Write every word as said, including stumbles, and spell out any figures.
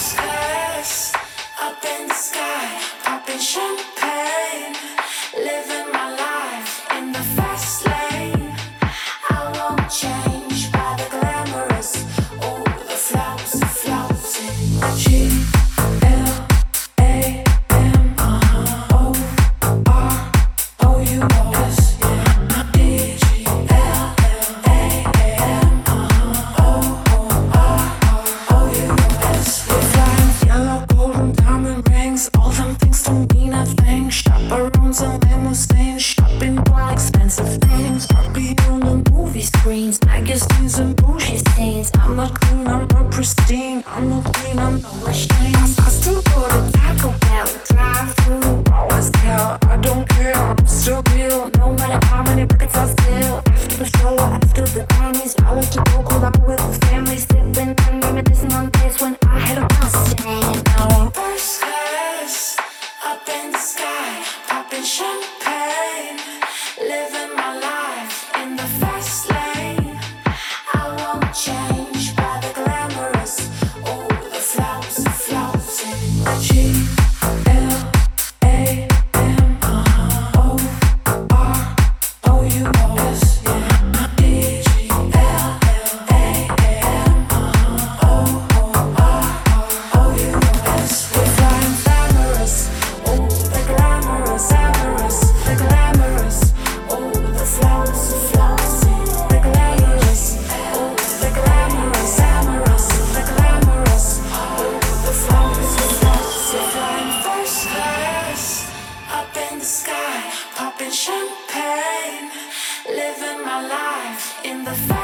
First class, up in the sky, popping champagne, living my life in the fast lane. I won't change by the glamorous, oh, the flaws, the flaws in G L A M O R O U S, yeah. D G L A M O R O U S. We're flying yellow, golden diamond rings. All them things don't mean a thing. Chaperones and limousines, shopping for expensive things. Barbie on the movie screens, magazines and bougie scenes. I'm not clean, I'm not pristine. I'm not clean, I'm no machine. I still go to Taco Bell, drive through, always tell. I don't care, I'm still real. No matter how many buckets I steal. After the show, after the Grammys, I like to go cool out with the family, sipping and reminiscing on days when I had a mustang. Now I'm first class, up in the sky, popping champagne, living my life in the fast lane. I won't change by the glamorous, oh, the flaws, the flaws in G L A M O R O U S, yeah. D G L A M O R O U S. We're flying glamorous, oh, the glamorous, amorous, the glamorous, oh, the flaws, the flaws in the glamorous, oh, the glamorous, amorous, the glamorous, oh, the flaws, the flaws. We're flying first class, up in the sky, popping champagne, living my life in the